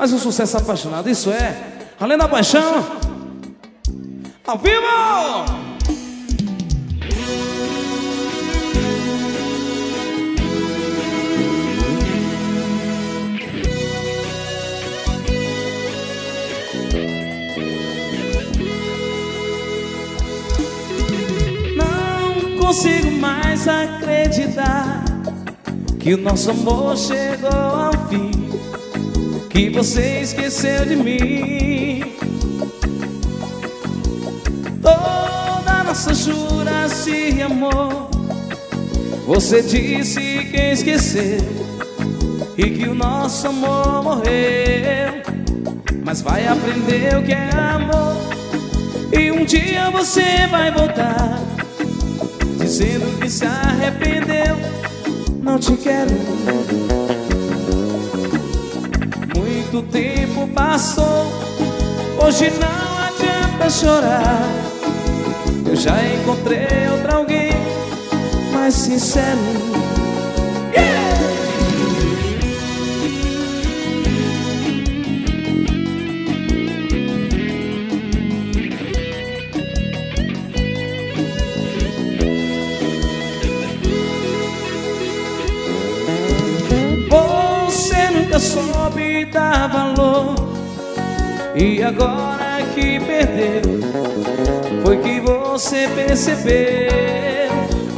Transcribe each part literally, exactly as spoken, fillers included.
Mas o sucesso apaixonado, isso é além da paixão. Ao vivo! Não consigo mais acreditar que o nosso amor chegou ao fim, que você esqueceu de mim. Toda nossa juras de amor, você disse que esqueceu e que o nosso amor morreu. Mas vai aprender o que é amor, e um dia você vai voltar dizendo que se arrependeu. Não te quero. Muito tempo passou, hoje não adianta chorar. Eu já encontrei outro alguém mais sincero. Yeah! Nunca soube dar valor, e agora que perdeu, foi que você percebeu.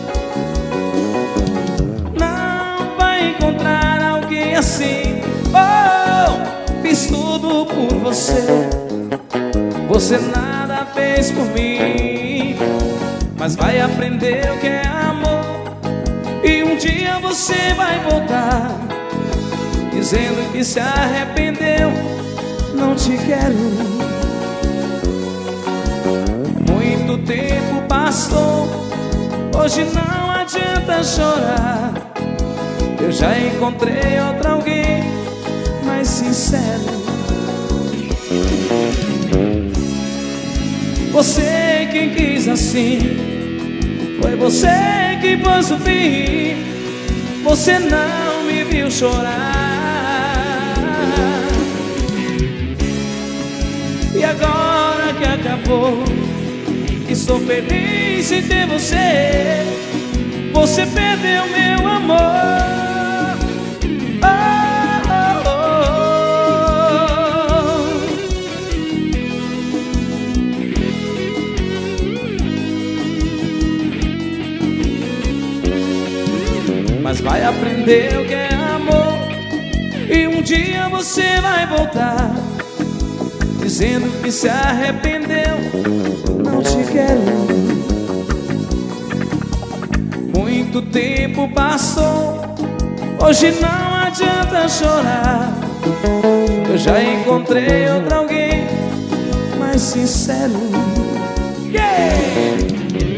Não vai encontrar alguém assim. Oh, fiz tudo por você, você nada fez por mim. Mas vai aprender o que é amor, e um dia você vai voltar dizendo que se arrependeu. Não te quero. Muito tempo passou, hoje não adianta chorar. Eu já encontrei outro alguém mais sincero. Você quem quis assim, foi você que pôs o fim. Você não me viu chorar, e agora que acabou, estou feliz em ter você. Você perdeu meu amor. Oh, oh, oh. Mas vai aprender o que é amor, e um dia você vai voltar dizendo que se arrependeu. Não te quero. Muito tempo passou, hoje não adianta chorar. Eu já encontrei outro alguém mais sincero. Yeah!